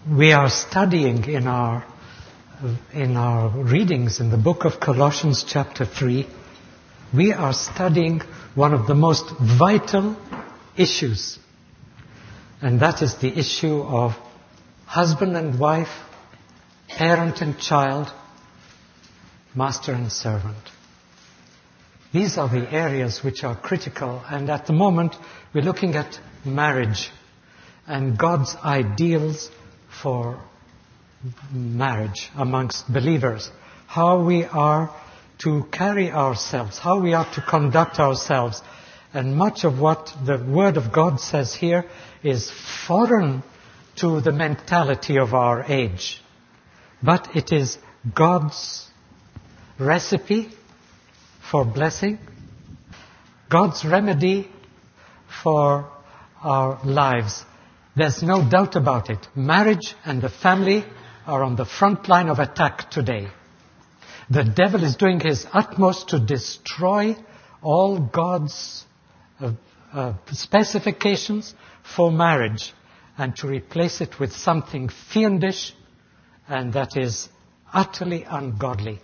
We are studying in our readings in the book of Colossians chapter 3, we are studying one of the most vital issues. And that is the issue of husband and wife, parent and child, master and servant. These are the areas which are critical, and at the moment we're looking at marriage and God's ideals for marriage amongst believers. How we are to carry ourselves, how we are to conduct ourselves. And much of what the Word of God says here is foreign to the mentality of our age. But it is God's recipe for blessing, God's remedy for our lives. There's no doubt about it. Marriage and the family are on the front line of attack today. The devil is doing his utmost to destroy all God's specifications for marriage and to replace it with something fiendish and that is utterly ungodly.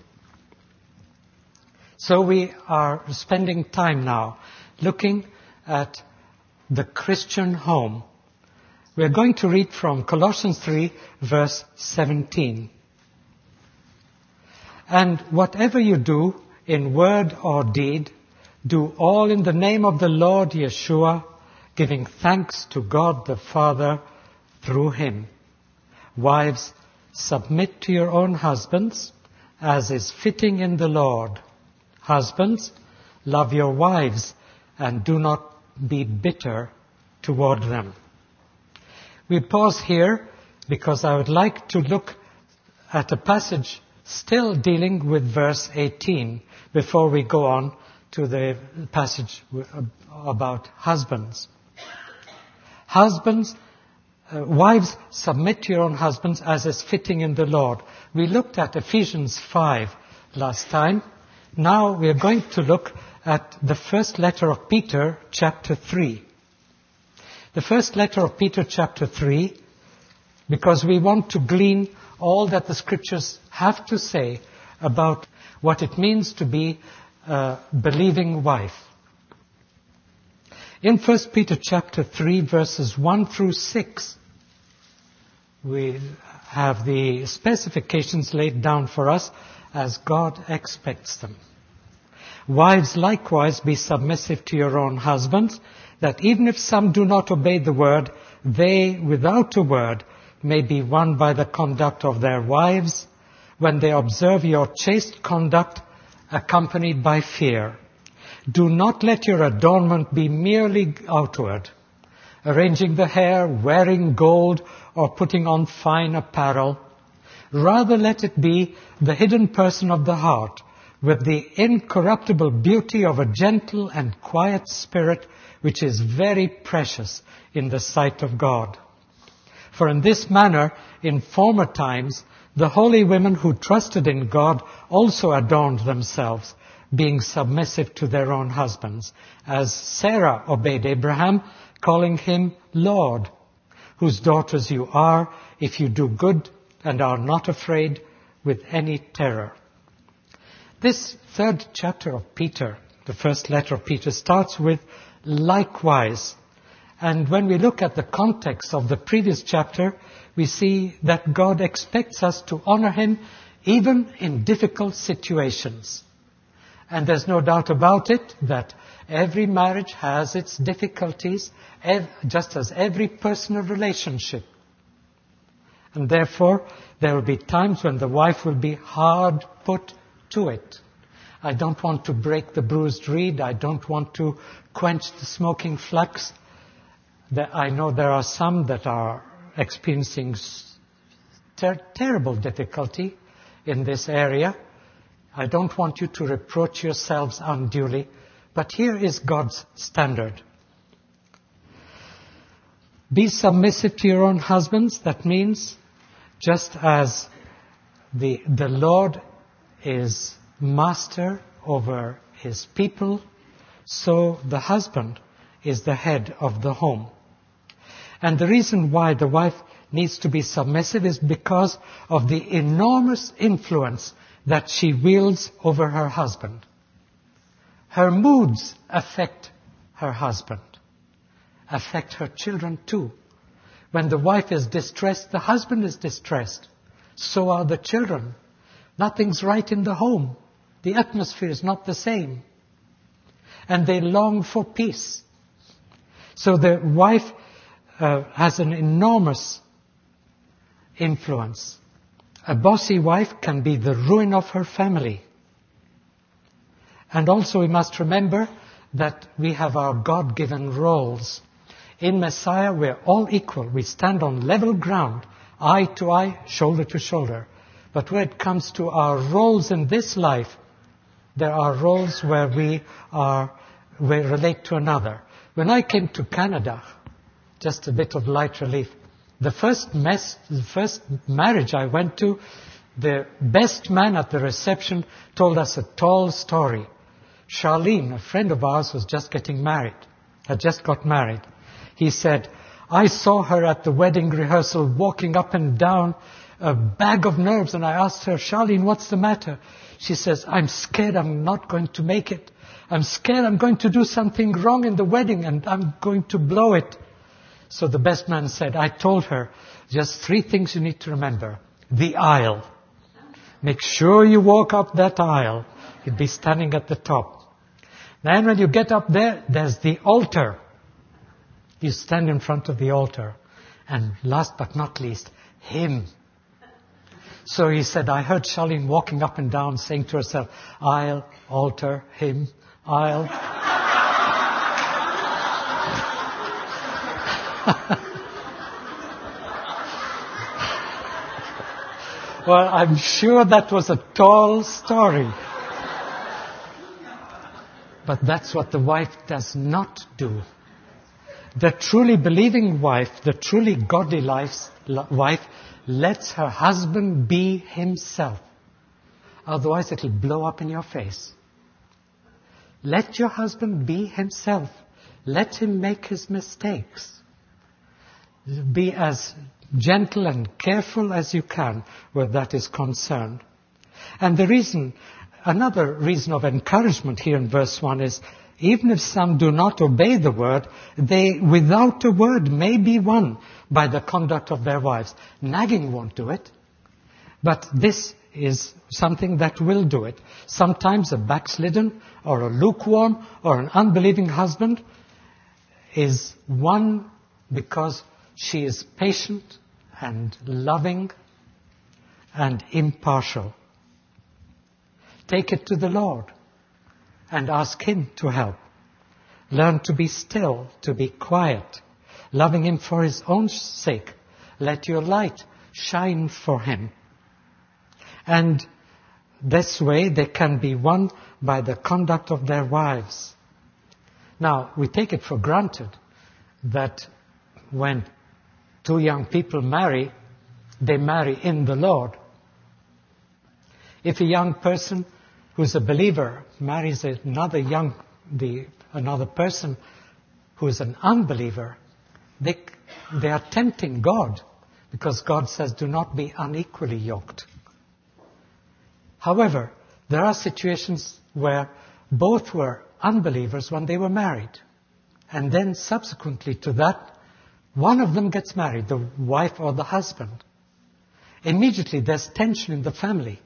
So we are spending time now looking at the Christian home. We're going to read from Colossians 3, verse 17. And whatever you do, in word or deed, do all in the name of the Lord Yeshua, giving thanks to God the Father through Him. Wives, submit to your own husbands, as is fitting in the Lord. Husbands, love your wives, and do not be bitter toward them. We pause here because I would like to look at a passage still dealing with verse 18 before we go on to the passage about husbands. Husbands, wives, submit to your own husbands as is fitting in the Lord. We looked at Ephesians 5 last time. Now we are going to look at the first letter of Peter, chapter 3. The first letter of Peter, chapter 3, because we want to glean all that the Scriptures have to say about what it means to be a believing wife. In 1 Peter chapter 3, verses 1 through 6, we have the specifications laid down for us as God expects them. Wives, likewise, be submissive to your own husbands, that even if some do not obey the word, they, without a word, may be won by the conduct of their wives, when they observe your chaste conduct accompanied by fear. Do not let your adornment be merely outward, arranging the hair, wearing gold, or putting on fine apparel. Rather let it be the hidden person of the heart, with the incorruptible beauty of a gentle and quiet spirit, which is very precious in the sight of God. For in this manner, in former times, the holy women who trusted in God also adorned themselves, being submissive to their own husbands, as Sarah obeyed Abraham, calling him Lord, whose daughters you are, if you do good and are not afraid with any terror. This third chapter of Peter, the first letter of Peter, starts with likewise. And when we look at the context of the previous chapter, we see that God expects us to honor Him even in difficult situations. And there's no doubt about it that every marriage has its difficulties, just as every personal relationship. And therefore, there will be times when the wife will be hard put to it. I don't want to break the bruised reed. I don't want to quench the smoking flax. I know there are some that are experiencing terrible difficulty in this area. I don't want you to reproach yourselves unduly, but here is God's standard. Be submissive to your own husbands. That means just as the Lord is master over His people, so the husband is the head of the home. And the reason why the wife needs to be submissive is because of the enormous influence that she wields over her husband. Her moods affect her husband, affect her children too. When the wife is distressed, the husband is distressed. So are the children. Nothing's right in the home. The atmosphere is not the same. And they long for peace. So the wife has an enormous influence. A bossy wife can be the ruin of her family. And also we must remember that we have our God-given roles. In Messiah, we're all equal. We stand on level ground, eye to eye, shoulder to shoulder. But when it comes to our roles in this life, there are roles where we relate to another. When I came to Canada, just a bit of light relief, the first marriage I went to, the best man at the reception told us a tall story. Charlene, a friend of ours, was just getting married, had just got married. He said, I saw her at the wedding rehearsal walking up and down, a bag of nerves, and I asked her, Charlene, what's the matter? She says, I'm scared I'm not going to make it. I'm scared I'm going to do something wrong in the wedding and I'm going to blow it. So the best man said, I told her, just 3 things you need to remember. The aisle. Make sure you walk up that aisle. You'd be standing at the top. Then when you get up there, there's the altar. You stand in front of the altar. And last but not least, him. So he said, I heard Charlene walking up and down saying to herself, aisle, altar, him, aisle. Well, I'm sure that was a tall story. But that's what the wife does not do. The truly believing wife, the truly godly wife, lets her husband be himself. Otherwise it'll blow up in your face. Let your husband be himself. Let him make his mistakes. Be as gentle and careful as you can where that is concerned. And another reason of encouragement here in verse 1 is, even if some do not obey the word, they without a word may be won by the conduct of their wives. Nagging won't do it, but this is something that will do it. Sometimes a backslidden or a lukewarm or an unbelieving husband is won because she is patient and loving and impartial. Take it to the Lord and ask Him to help. Learn to be still, to be quiet, loving Him for His own sake. Let your light shine for Him. And this way they can be won by the conduct of their wives. Now, we take it for granted that when 2 young people marry, they marry in the Lord. If a young person who's a believer marries another person who is an unbeliever, they are tempting God, because God says, do not be unequally yoked. However, there are situations where both were unbelievers when they were married. And then subsequently to that, one of them gets married, the wife or the husband. Immediately there's tension in the family.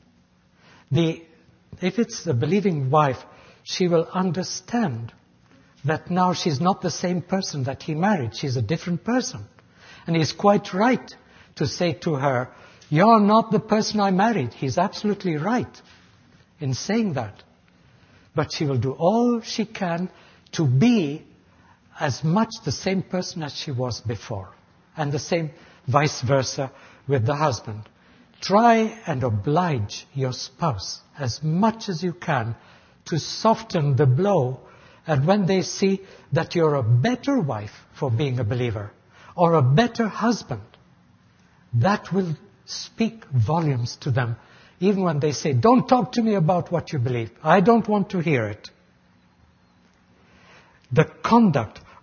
If it's a believing wife, she will understand that now she's not the same person that he married. She's a different person. And he's quite right to say to her, you're not the person I married. He's absolutely right in saying that. But she will do all she can to be as much the same person as she was before. And the same vice versa with the husband. Try and oblige your spouse as much as you can to soften the blow. And when they see that you're a better wife for being a believer or a better husband, that will speak volumes to them. Even when they say, don't talk to me about what you believe. I don't want to hear it. The conduct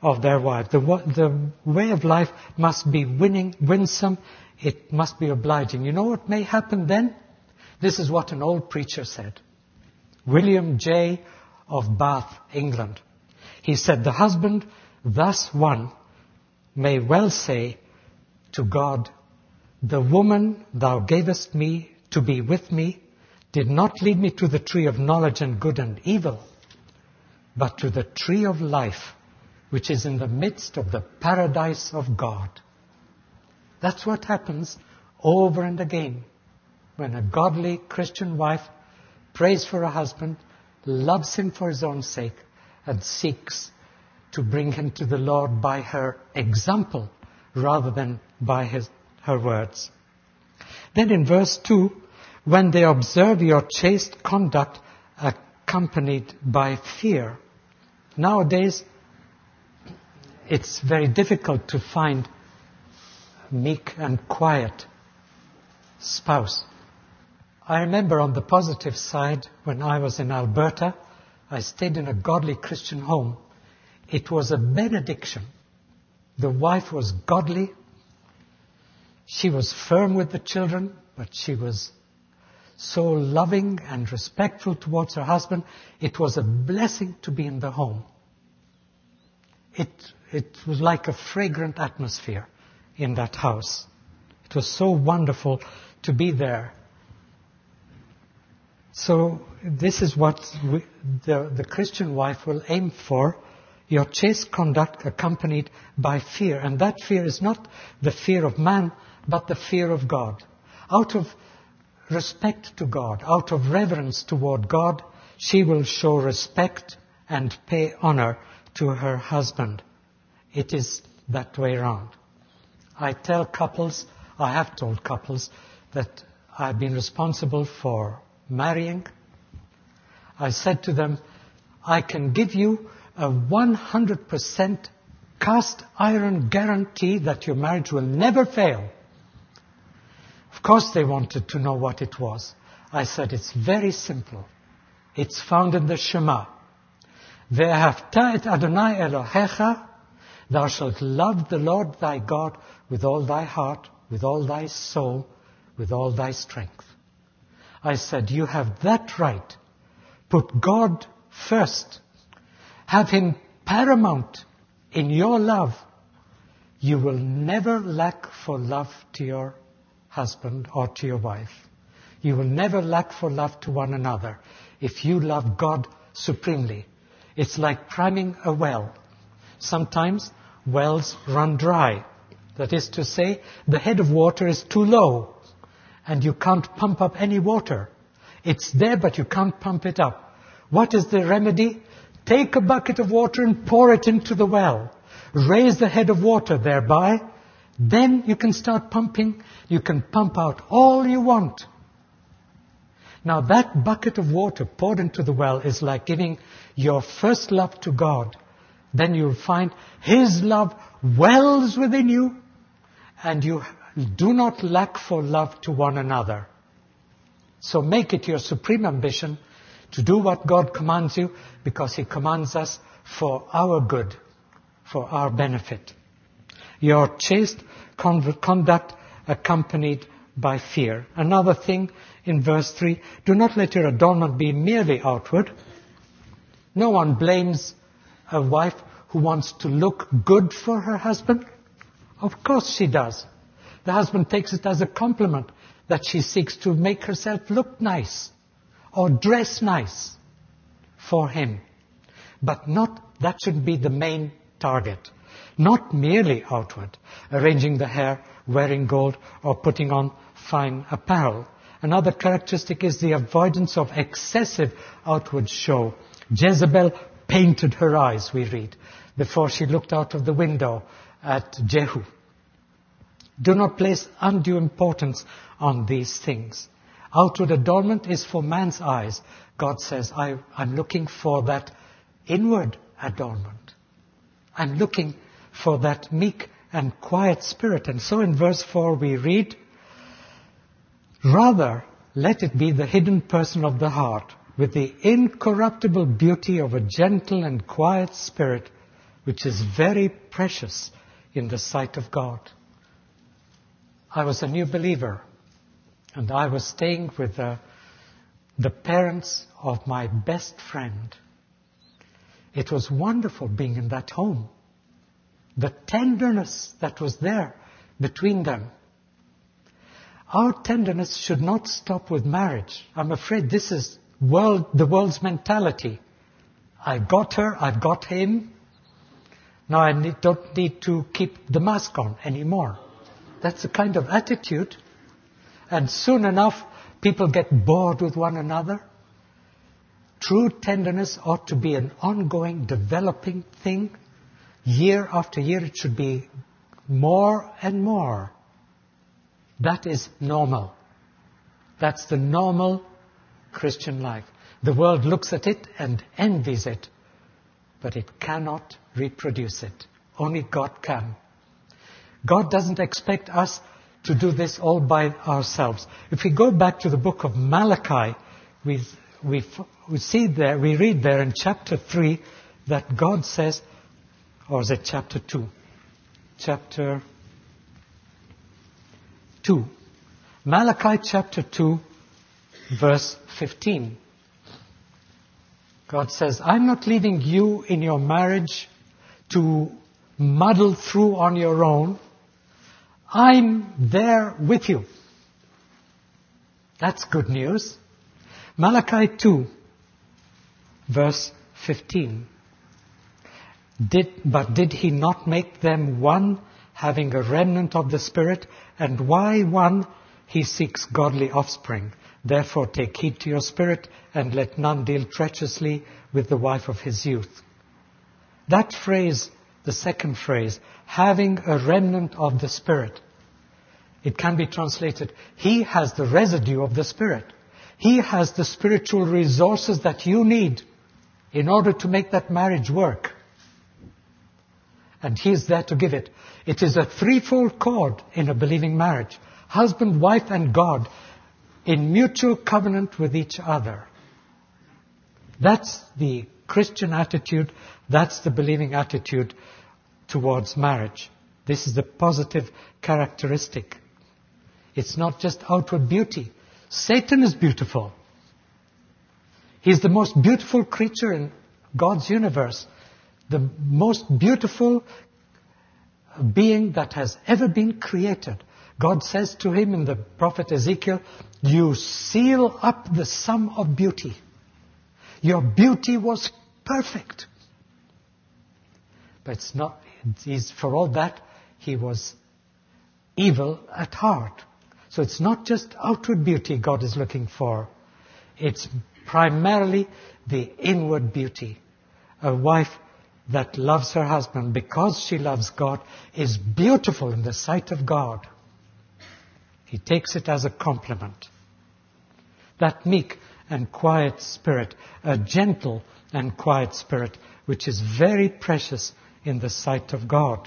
of their wife. The way of life must be winsome. It must be obliging. You know what may happen then? This is what an old preacher said. William J. of Bath, England. He said, the husband thus won may well say to God, the woman thou gavest me to be with me did not lead me to the tree of knowledge and good and evil, but to the tree of life, which is in the midst of the paradise of God. That's what happens over and again when a godly Christian wife prays for a husband, loves him for his own sake, and seeks to bring him to the Lord by her example rather than by her words. Then in verse 2, when they observe your chaste conduct accompanied by fear. Nowadays, it's very difficult to find a meek and quiet spouse. I remember on the positive side, when I was in Alberta, I stayed in a godly Christian home. It was a benediction. The wife was godly. She was firm with the children, but she was so loving and respectful towards her husband. It was a blessing to be in the home. It was like a fragrant atmosphere in that house. It was so wonderful to be there. So this is what the Christian wife will aim for, your chaste conduct accompanied by fear. And that fear is not the fear of man, but the fear of God. Out of respect to God, out of reverence toward God, she will show respect and pay honor to her husband. It is that way around. I have told couples that I've been responsible for marrying. I said to them, I can give you a 100% cast iron guarantee that your marriage will never fail. Of course they wanted to know what it was. I said, it's very simple. It's found in the Shema. Ve'ahavta et Adonai Elohecha, thou shalt love the Lord thy God with all thy heart, with all thy soul, with all thy strength. I said, you have that right. Put God first. Have Him paramount in your love. You will never lack for love to your husband or to your wife. You will never lack for love to one another if you love God supremely. It's like priming a well. Sometimes wells run dry. That is to say, the head of water is too low and you can't pump up any water. It's there, but you can't pump it up. What is the remedy? Take a bucket of water and pour it into the well. Raise the head of water thereby. Then you can start pumping. You can pump out all you want. Now that bucket of water poured into the well is like giving your first love to God. Then you'll find His love wells within you and you do not lack for love to one another. So make it your supreme ambition to do what God commands you, because He commands us for our good, for our benefit. Your chaste conduct accompanied by fear. Another thing in verse 3, do not let your adornment be merely outward. No one blames a wife who wants to look good for her husband. Of course she does. The husband takes it as a compliment that she seeks to make herself look nice or dress nice for him. But that should be the main target. Not merely outward, arranging the hair, wearing gold, or putting on fine apparel. Another characteristic is the avoidance of excessive outward show. Jezebel painted her eyes, we read, before she looked out of the window at Jehu. Do not place undue importance on these things. Outward adornment is for man's eyes. God says, I'm looking for that inward adornment. I'm looking for that meek and quiet spirit. And so in verse 4 we read, rather, let it be the hidden person of the heart, with the incorruptible beauty of a gentle and quiet spirit, which is very precious in the sight of God. I was a new believer, and I was staying with the parents of my best friend. It was wonderful being in that home. The tenderness that was there between them. Our tenderness should not stop with marriage. I'm afraid this is the world's mentality. I got her, I've got him. Now I don't need to keep the mask on anymore. That's the kind of attitude. And soon enough, people get bored with one another. True tenderness ought to be an ongoing, developing thing. Year after year, it should be more and more. That is normal. That's the normal Christian life. The world looks at it and envies it, but it cannot reproduce it. Only God can. God doesn't expect us to do this all by ourselves. If we go back to the book of Malachi, we read there in chapter 3 that God says, or is it chapter 2? Chapter 2. Malachi chapter 2, verse 15. God says, I'm not leaving you in your marriage to muddle through on your own. I'm there with you. That's good news. Malachi 2, verse 15. But did he not make them one, having a remnant of the Spirit? And why one? He seeks godly offspring. Therefore take heed to your spirit, and let none deal treacherously with the wife of his youth. That phrase, the second phrase, having a remnant of the Spirit, it can be translated, he has the residue of the Spirit. He has the spiritual resources that you need in order to make that marriage work. And he is there to give it. It is a threefold cord in a believing marriage. Husband, wife, and God in mutual covenant with each other. That's the Christian attitude. That's the believing attitude towards marriage. This is the positive characteristic. It's not just outward beauty. Satan is beautiful. He's the most beautiful creature in God's universe. The most beautiful being that has ever been created. God says to him in the prophet Ezekiel, you seal up the sum of beauty. Your beauty was perfect. But it's not, for all that, he was evil at heart. So it's not just outward beauty God is looking for. It's primarily the inward beauty. A wife that loves her husband because she loves God is beautiful in the sight of God. He takes it as a compliment. That meek and quiet spirit, a gentle and quiet spirit, which is very precious in the sight of God.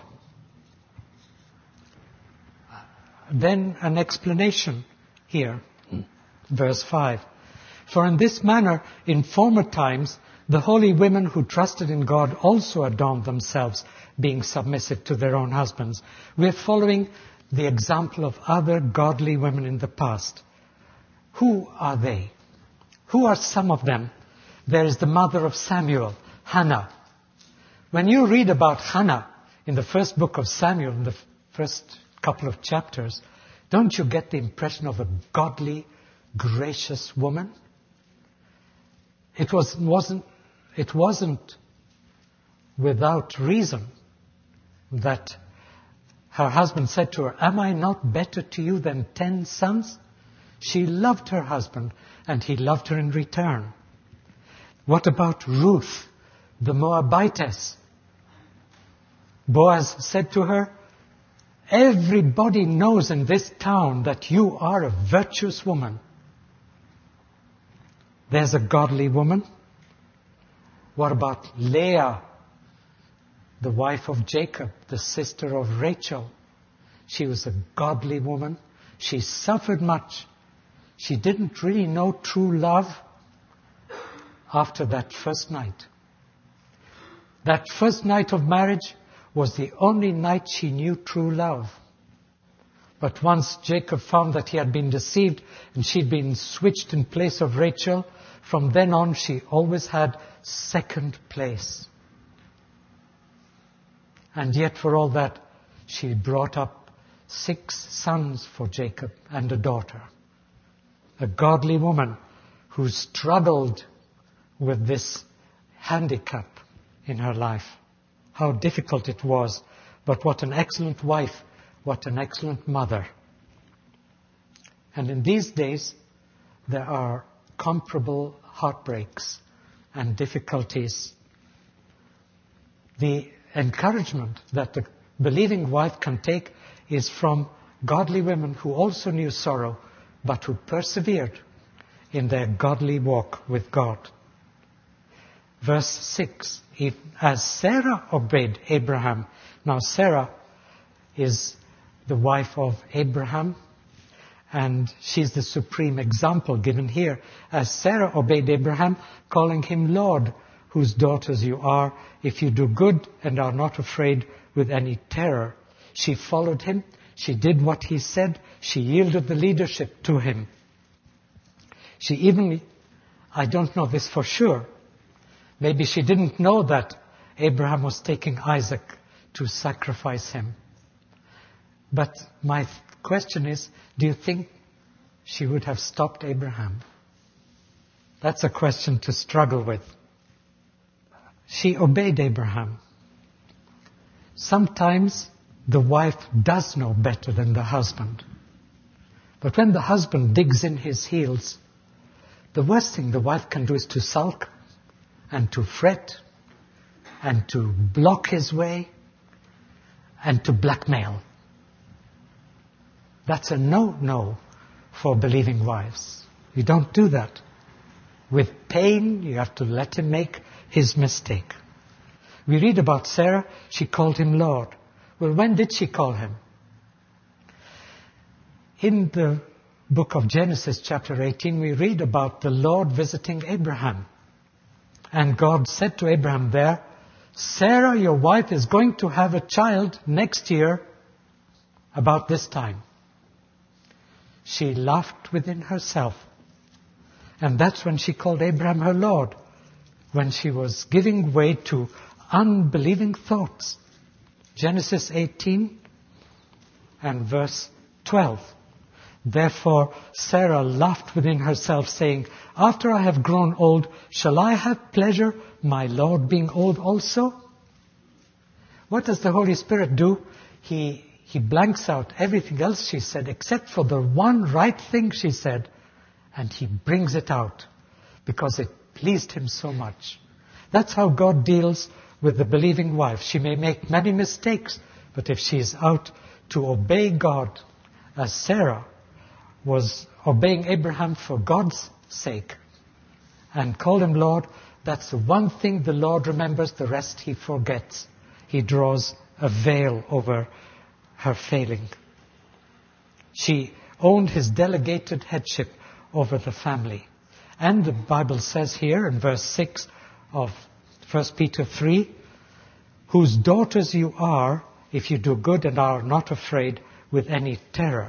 Then an explanation here, verse 5. For in this manner, in former times, the holy women who trusted in God also adorned themselves, being submissive to their own husbands. We're following the example of other godly women in the past. Who are they? Who are some of them? There is the mother of Samuel, Hannah. When you read about Hannah in the first book of Samuel, in the first couple of chapters, don't you get the impression of a godly, gracious woman? It wasn't without reason that her husband said to her, am I not better to you than 10 sons? She loved her husband, and he loved her in return. What about Ruth, the Moabitess? Boaz said to her, everybody knows in this town that you are a virtuous woman. There's a godly woman. What about Leah, the wife of Jacob, the sister of Rachel? She was a godly woman. She suffered much. She didn't really know true love after that first night. That first night of marriage was the only night she knew true love. But once Jacob found that he had been deceived and she'd been switched in place of Rachel, from then on she always had second place. And yet for all that, she brought up 6 sons for Jacob and a daughter. A godly woman who struggled with this handicap in her life. How difficult it was, but what an excellent wife, what an excellent mother. And in these days, there are comparable heartbreaks and difficulties. The encouragement that the believing wife can take is from godly women who also knew sorrow, but who persevered in their godly walk with God. Verse 6, as Sarah obeyed Abraham. Now Sarah is the wife of Abraham, and she's the supreme example given here. As Sarah obeyed Abraham, calling him Lord, whose daughters you are, if you do good and are not afraid with any terror. She followed him. She did what he said. She yielded the leadership to him. She even, I don't know this for sure, maybe she didn't know that Abraham was taking Isaac to sacrifice him. But my question is, do you think she would have stopped Abraham? That's a question to struggle with. She obeyed Abraham. Sometimes the wife does know better than the husband. But when the husband digs in his heels, the worst thing the wife can do is to sulk and to fret and to block his way and to blackmail. That's a no-no for believing wives. You don't do that. With pain, you have to let him make his mistake. We read about Sarah, she called him Lord. Well, when did she call him? In the book of Genesis, chapter 18, we read about the Lord visiting Abraham. And God said to Abraham there, Sarah, your wife, is going to have a child next year about this time. She laughed within herself. And that's when she called Abraham her Lord, when she was giving way to unbelieving thoughts. Genesis 18 and verse 12. Therefore Sarah laughed within herself, saying, after I have grown old, shall I have pleasure, my Lord being old also? What does the Holy Spirit do? He blanks out everything else she said, except for the one right thing she said, and he brings it out, because it pleased him so much. That's how God deals with the believing wife. She may make many mistakes, but if she's out to obey God, as Sarah was obeying Abraham for God's sake and called him Lord, that's the one thing the Lord remembers, the rest he forgets. He draws a veil over her failing. She owned his delegated headship over the family. And the Bible says here in verse 6 of 1 Peter 3, whose daughters you are, if you do good and are not afraid with any terror.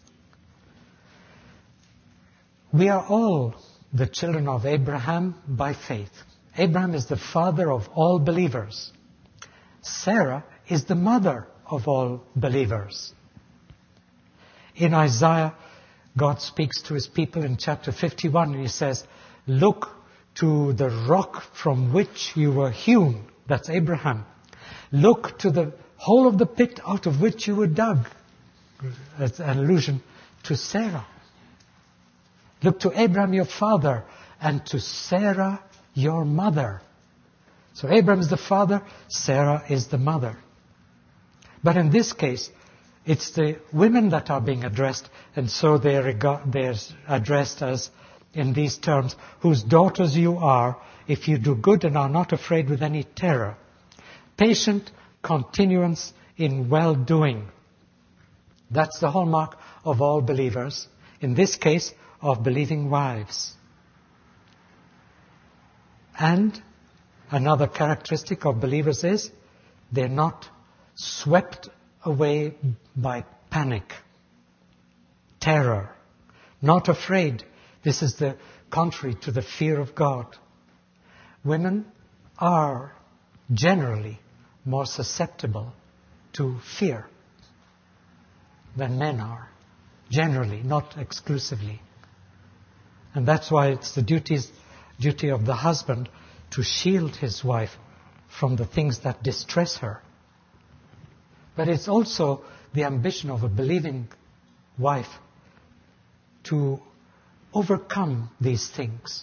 We are all the children of Abraham by faith. Abraham is the father of all believers. Sarah is the mother of all believers. In Isaiah, God speaks to his people in chapter 51 and he says, look to the rock from which you were hewn. That's Abraham. Look to the hole of the pit out of which you were dug. That's an allusion to Sarah. Look to Abraham your father and to Sarah your mother. So Abraham is the father, Sarah is the mother. But in this case, it's the women that are being addressed, and so they're addressed as in these terms, whose daughters you are, if you do good and are not afraid with any terror. Patient continuance in well-doing. That's the hallmark of all believers. In this case, of believing wives. And Another characteristic of believers is they're not swept away by panic, terror, not afraid. This is the contrary to the fear of God. Women are generally more susceptible to fear than men are. Generally, not exclusively. And that's why it's the duty of the husband to shield his wife from the things that distress her. But it's also the ambition of a believing wife to overcome these things,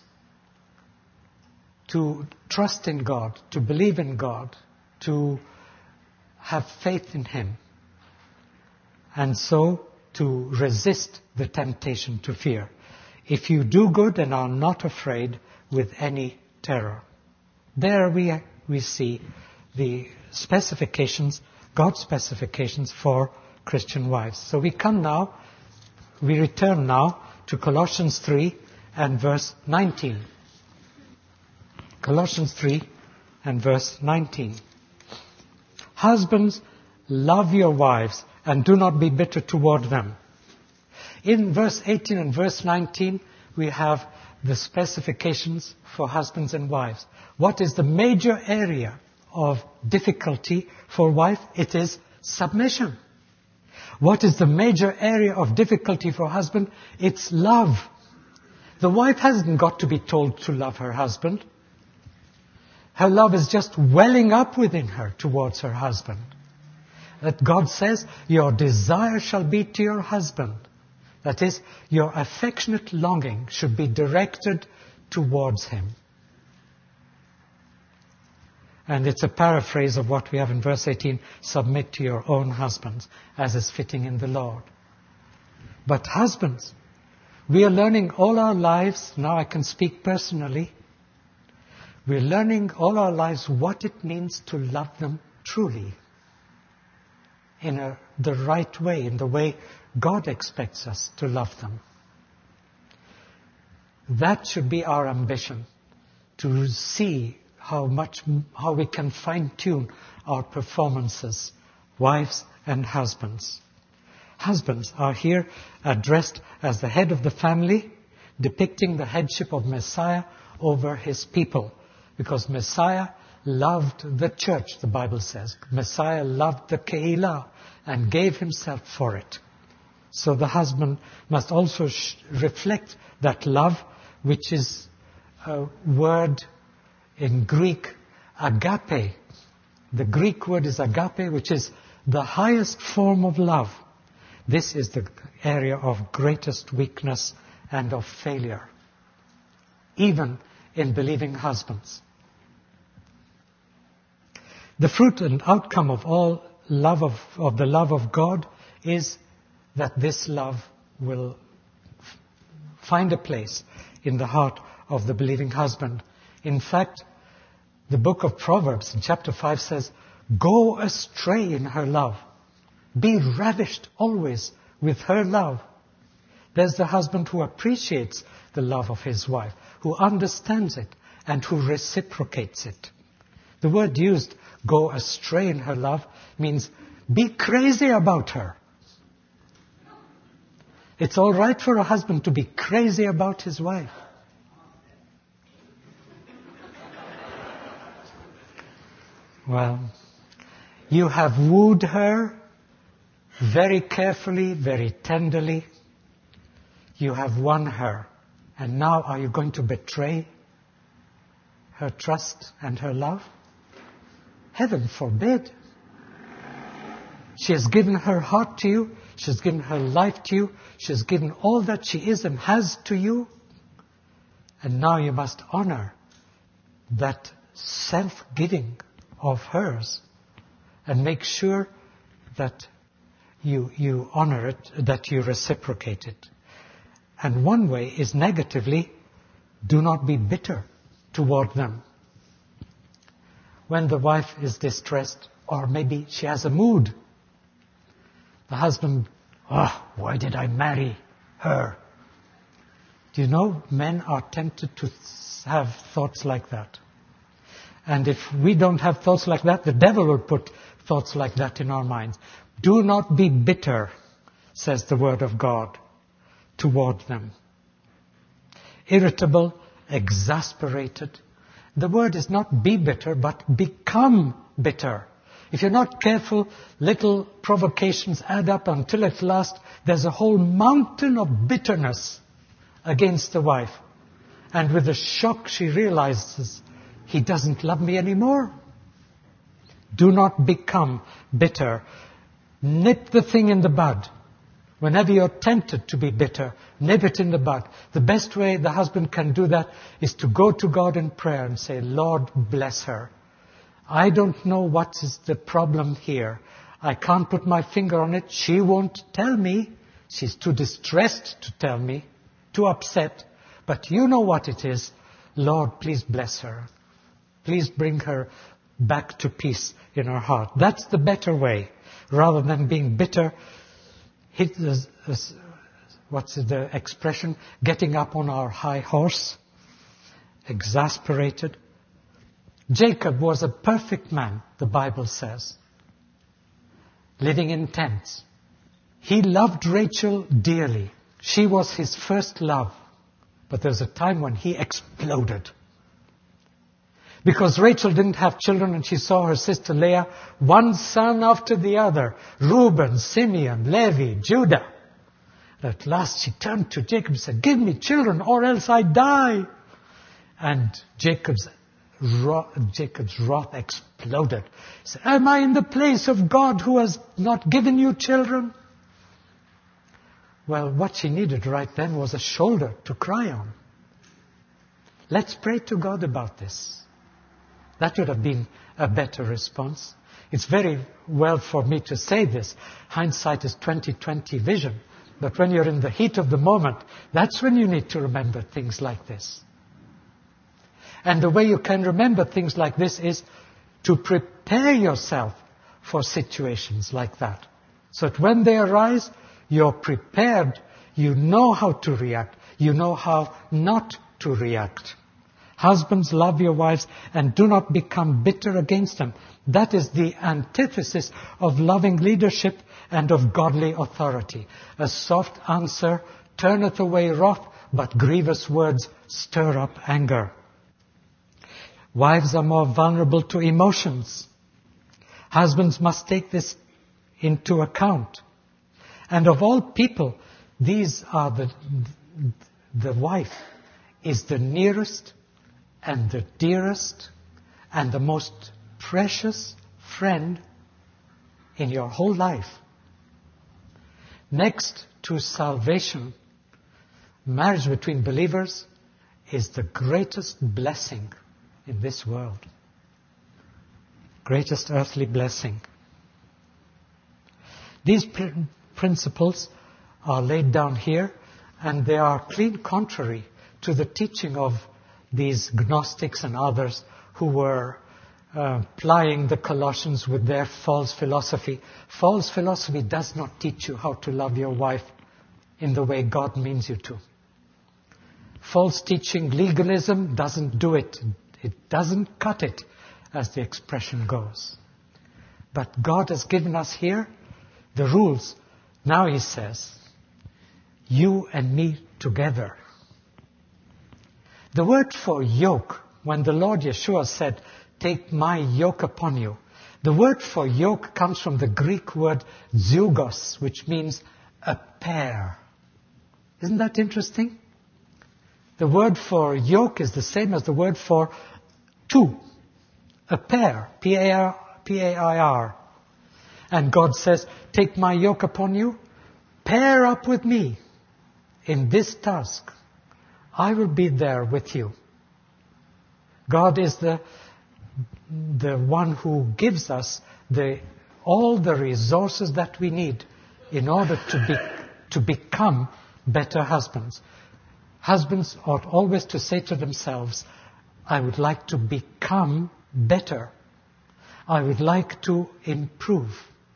to trust in God, to believe in God, to have faith in Him, and so to resist the temptation to fear. If you do good and are not afraid with any terror. There we see the specifications, God's specifications for Christian wives. So we return now to Colossians 3 and verse 19. Colossians 3 and verse 19. Husbands, love your wives and do not be bitter toward them. In verse 18 and verse 19, we have the specifications for husbands and wives. What is the major area of difficulty for wife? It is submission. What is the major area of difficulty for husband? It's love. The wife hasn't got to be told to love her husband. Her love is just welling up within her towards her husband. That God says, your desire shall be to your husband. That is, your affectionate longing should be directed towards him. And it's a paraphrase of what we have in verse 18, submit to your own husbands as is fitting in the Lord. But husbands, we are learning all our lives, now I can speak personally, we're learning all our lives what it means to love them truly, in the right way, in the way God expects us to love them. That should be our ambition, to see how we can fine-tune our performances, wives and husbands. Husbands are here addressed as the head of the family, depicting the headship of Messiah over his people. Because Messiah loved the church, the Bible says. Messiah loved the Kehillah and gave himself for it. So the husband must also reflect that love, which is a word in Greek, agape. The Greek word is agape, which is the highest form of love. This is the area of greatest weakness and of failure, even in believing husbands. The fruit and outcome of all love of the love of God is that this love will find a place in the heart of the believing husband. In fact, the book of Proverbs in chapter 5 says, go astray in her love. Be ravished always with her love. There's the husband who appreciates the love of his wife, who understands it, and who reciprocates it. The word used, go astray in her love, means be crazy about her. It's all right for a husband to be crazy about his wife. Well, you have wooed her very carefully, very tenderly. You have won her. And now are you going to betray her trust and her love? Heaven forbid. She has given her heart to you. She has given her life to you. She has given all that she is and has to you. And now you must honor that self-giving of hers and make sure that you honor it, that you reciprocate it. And one way is negatively, do not be bitter toward them. When the wife is distressed, or maybe she has a mood, the husband, why did I marry her? Do you know, men are tempted to have thoughts like that. And if we don't have thoughts like that, the devil will put thoughts like that in our minds. Do not be bitter, says the Word of God, toward them. Irritable, exasperated. The word is not be bitter, but become bitter. If you're not careful, little provocations add up until at last there's a whole mountain of bitterness against the wife. And with a shock she realizes, he doesn't love me anymore. Do not become bitter. Nip the thing in the bud. Whenever you're tempted to be bitter, nip it in the bud. The best way the husband can do that is to go to God in prayer and say, Lord, bless her. I don't know what is the problem here. I can't put my finger on it. She won't tell me. She's too distressed to tell me, too upset. But you know what it is. Lord, please bless her. Please bring her back to peace in her heart. That's the better way, rather than being bitter. What's the expression? Getting up on our high horse, exasperated. Jacob was a perfect man, the Bible says, living in tents. He loved Rachel dearly. She was his first love. But there was a time when he exploded. Because Rachel didn't have children and she saw her sister Leah, one son after the other, Reuben, Simeon, Levi, Judah. At last she turned to Jacob and said, give me children or else I die. And Jacob's wrath exploded. He said, am I in the place of God who has not given you children? Well, what she needed right then was a shoulder to cry on. Let's pray to God about this. That would have been a better response. It's very well for me to say this. Hindsight is 20/20 vision. But when you're in the heat of the moment, that's when you need to remember things like this. And the way you can remember things like this is to prepare yourself for situations like that. So that when they arise, you're prepared. You know how to react. You know how not to react. Husbands, love your wives and do not become bitter against them. That is the antithesis of loving leadership and of godly authority. A soft answer turneth away wrath, but grievous words stir up anger. Wives are more vulnerable to emotions. Husbands must take this into account. And of all people, these are the wife is the nearest and the dearest and the most precious friend in your whole life. Next to salvation, marriage between believers is the greatest blessing in this world. Greatest earthly blessing. These principles are laid down here, and they are clean contrary to the teaching of these Gnostics and others who were plying the Colossians with their false philosophy. False philosophy does not teach you how to love your wife in the way God means you to. False teaching, legalism, doesn't do it. It doesn't cut it, as the expression goes. But God has given us here the rules. Now He says, you and me together. The word for yoke, when the Lord Yeshua said, take my yoke upon you, the word for yoke comes from the Greek word zygos, which means a pair. Isn't that interesting? The word for yoke is the same as the word for two. A pair. P-A-I-R. And God says, take my yoke upon you, pair up with me in this task. I will be there with you. God is the one who gives us all the resources that we need in order to become better husbands. Husbands ought always to say to themselves, I would like to become better. I would like to improve.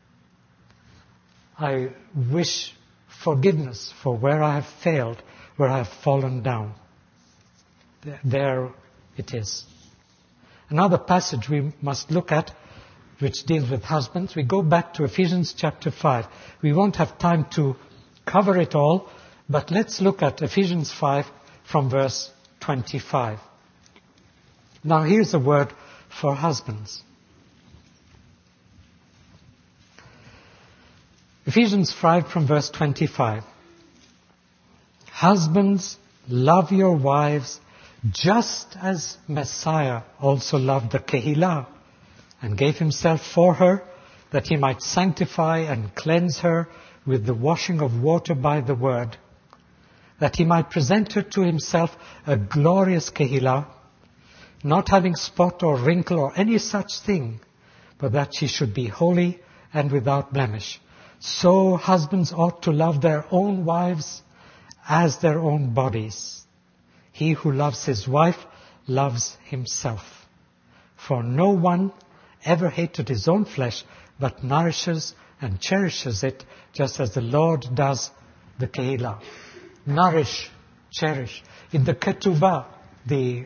I wish forgiveness for where I have failed, where I have fallen down. There it is. Another passage we must look at, which deals with husbands, we go back to Ephesians chapter 5. We won't have time to cover it all, but let's look at Ephesians 5 from verse 25. Now here's a word for husbands. Ephesians 5 from verse 25. Husbands, love your wives just as Messiah also loved the Kehillah and gave himself for her, that he might sanctify and cleanse her with the washing of water by the word, that he might present her to himself a glorious Kehillah, not having spot or wrinkle or any such thing, but that she should be holy and without blemish. So husbands ought to love their own wives as their own bodies. He who loves his wife loves himself. For no one ever hated his own flesh, but nourishes and cherishes it, just as the Lord does the Kehillah. Nourish, cherish. In the Ketubah, the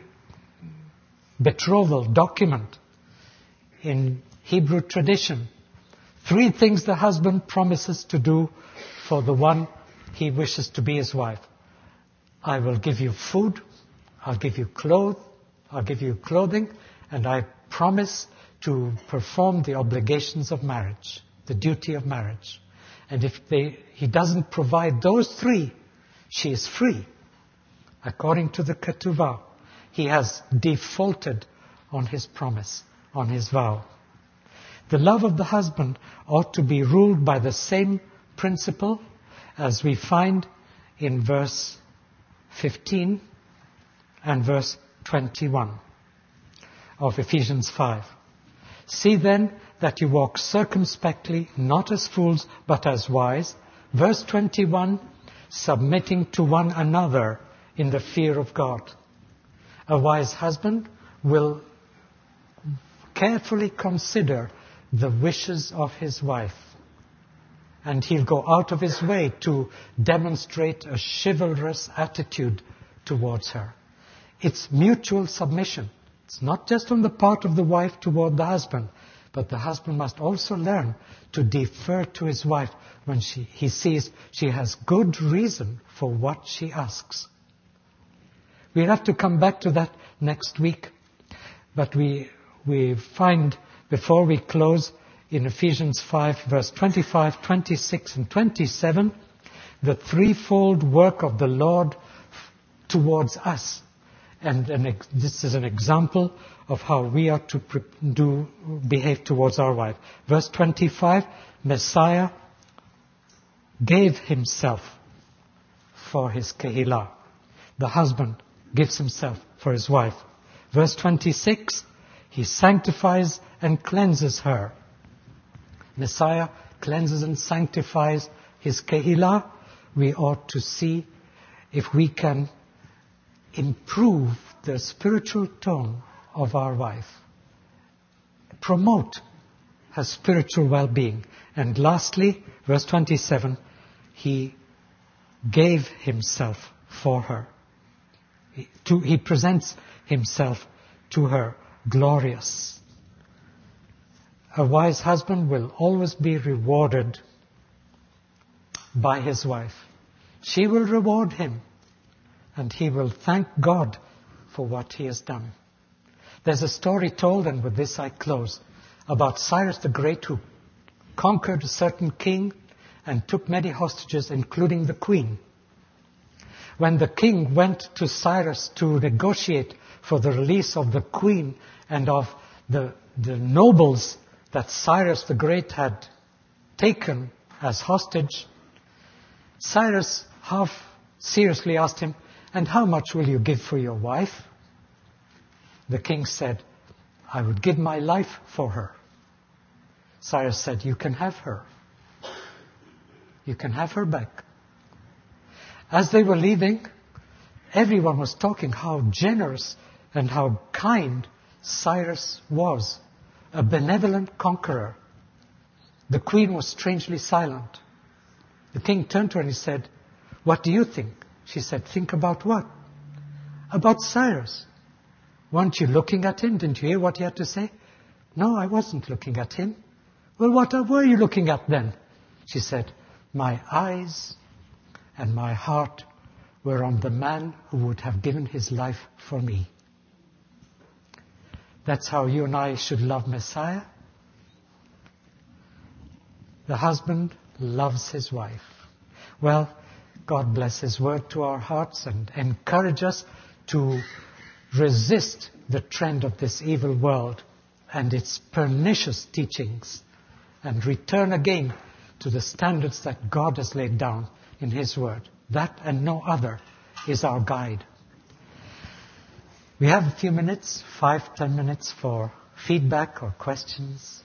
betrothal document in Hebrew tradition, 3 things the husband promises to do for the one he wishes to be his wife. I will give you food, I'll give you clothing, and I promise to perform the obligations of marriage, the duty of marriage. And if he doesn't provide those 3, she is free. According to the Ketuvah, he has defaulted on his promise, on his vow. The love of the husband ought to be ruled by the same principle as we find in verse 15 and verse 21 of Ephesians 5. See then that you walk circumspectly, not as fools, but as wise. Verse 21, submitting to one another in the fear of God. A wise husband will carefully consider the wishes of his wife, and he'll go out of his way to demonstrate a chivalrous attitude towards her. It's mutual submission. It's not just on the part of the wife toward the husband, but the husband must also learn to defer to his wife when he sees she has good reason for what she asks. We'll have to come back to that next week, but we find, before we close, in Ephesians 5, verse 25, 26, and 27, the threefold work of the Lord towards us. And this is an example of how we are to behave towards our wife. Verse 25, Messiah gave himself for his Kehillah. The husband gives himself for his wife. Verse 26, he sanctifies and cleanses her. Messiah cleanses and sanctifies his Kehillah. We ought to see if we can improve the spiritual tone of our wife, promote her spiritual well-being. And lastly, verse 27, he gave himself for her. He presents himself to her glorious. A wise husband will always be rewarded by his wife. She will reward him, and he will thank God for what he has done. There's a story told, and with this I close, about Cyrus the Great, who conquered a certain king and took many hostages, including the queen. When the king went to Cyrus to negotiate for the release of the queen and of the nobles that Cyrus the Great had taken as hostage, Cyrus half seriously asked him, "And how much will you give for your wife?" The king said, "I would give my life for her." Cyrus said, "You can have her. You can have her back." As they were leaving, everyone was talking how generous and how kind Cyrus was, a benevolent conqueror. The queen was strangely silent. The king turned to her and he said, "What do you think?" She said, "Think about what?" "About Cyrus. Weren't you looking at him? Didn't you hear what he had to say? No, I wasn't looking at him. Well, what were you looking at then? She said, my eyes and my heart were on the man who would have given his life for me. That's how you and I should love Messiah. The husband loves his wife. Well, God bless his word to our hearts and encourage us to resist the trend of this evil world and its pernicious teachings and return again to the standards that God has laid down in his word. That and no other is our guide. We have a few minutes, 5-10 minutes for feedback or questions.